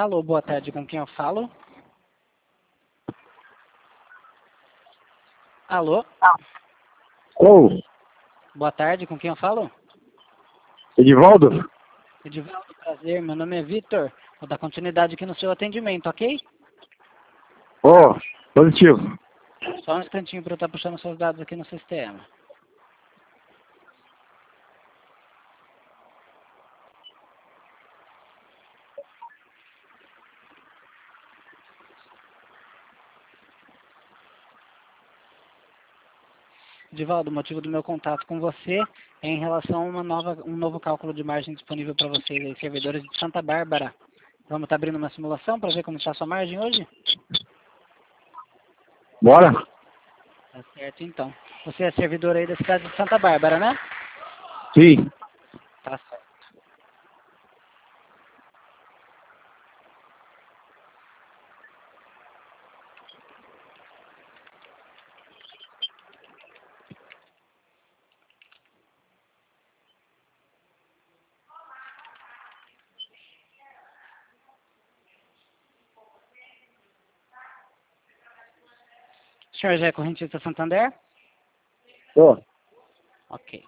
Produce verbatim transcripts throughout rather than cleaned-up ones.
Alô, boa tarde, com quem eu falo? Alô, Ô, boa tarde, com quem eu falo? Edivaldo? Edivaldo, prazer, meu nome é Vitor. Vou dar continuidade aqui no seu atendimento, ok? Ô, positivo. Só um instantinho para eu estar puxando seus dados aqui no sistema. Edivaldo, o motivo do meu contato com você é em relação a uma nova, um novo cálculo de margem disponível para vocês aí, servidores de Santa Bárbara. Vamos estar abrindo uma simulação para ver como está a sua margem hoje? Bora? Tá certo, então. Você é servidor aí da cidade de Santa Bárbara, né? Sim. Tá certo. O senhor já é correntista Santander? Tô. Ok.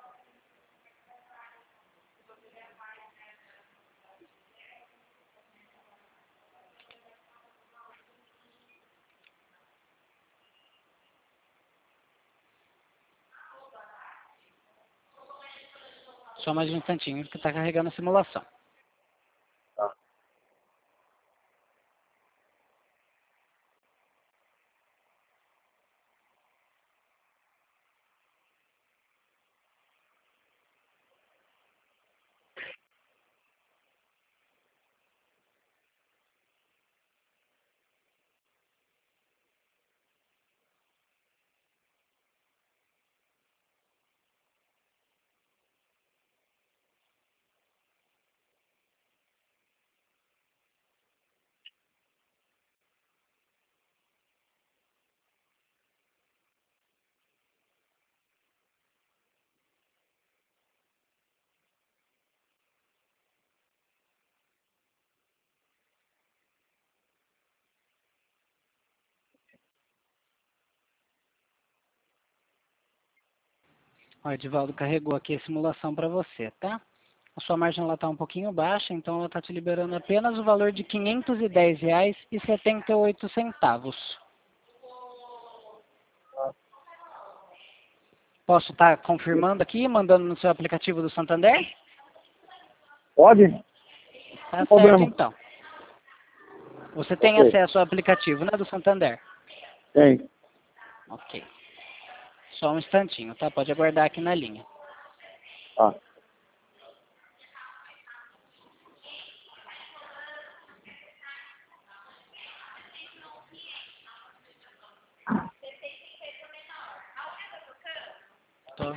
Só mais um instantinho que está carregando a simulação. Tá. O Edivaldo carregou aqui a simulação para você, tá? A sua margem está um pouquinho baixa, então ela está te liberando apenas o valor de quinhentos e dez reais e setenta e oito centavos. Posso estar confirmando aqui, mandando no seu aplicativo do Santander? Pode? Tá Não certo, problema. então. Você tem Ok. acesso ao aplicativo, né, do Santander? Tem. Ok. Só um instantinho, tá? Pode aguardar aqui na linha. Tá. Tô.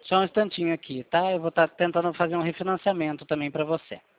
Só um instantinho aqui, tá? Eu vou estar tentando fazer um refinanciamento também para você.